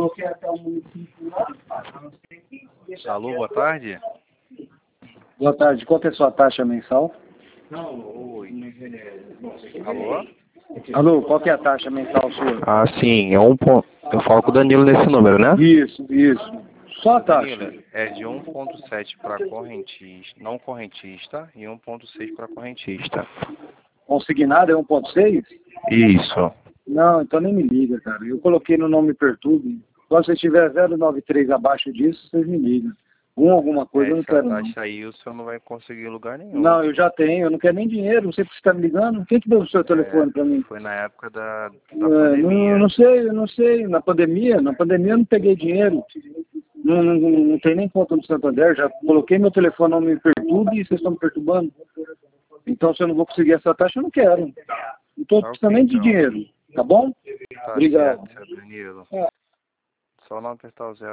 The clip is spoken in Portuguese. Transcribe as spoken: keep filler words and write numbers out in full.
coloquei até o município lá. Alô, boa tarde. Boa tarde, qual que é a sua taxa mensal? Oi. Alô? Alô, qual que é a taxa mensal sua? Ah, sim, é um ponto. Eu falo com o Danilo nesse número, né? Isso, isso. Só a taxa. Danilo, é de um ponto sete para correntista, não correntista, e um ponto seis para correntista. Consignado é um ponto seis? Isso. Não, então nem me liga, cara. Eu coloquei no Não Me Perturbe. Quando você tiver zero vírgula noventa e três abaixo disso, vocês me ligam. Um alguma coisa eu não Essa quero não. taxa aí o senhor não vai conseguir em lugar nenhum. Não, eu já tenho, eu não quero nem dinheiro, não sei porque você está me ligando. Quem que deu o seu telefone É, para mim? foi na época da, da É, pandemia. não, não sei, eu não sei. Na pandemia, na pandemia eu não peguei dinheiro. Não, não, não tem nem conta no Santander, já coloquei meu telefone, Não Me Perturbe e vocês estão me perturbando. Então se eu não vou conseguir essa taxa, eu não quero. Não estou Tá precisando ok, nem de então. dinheiro, tá bom? Tá Obrigado. certo, seu Danilo. É. Só não apertar o zero.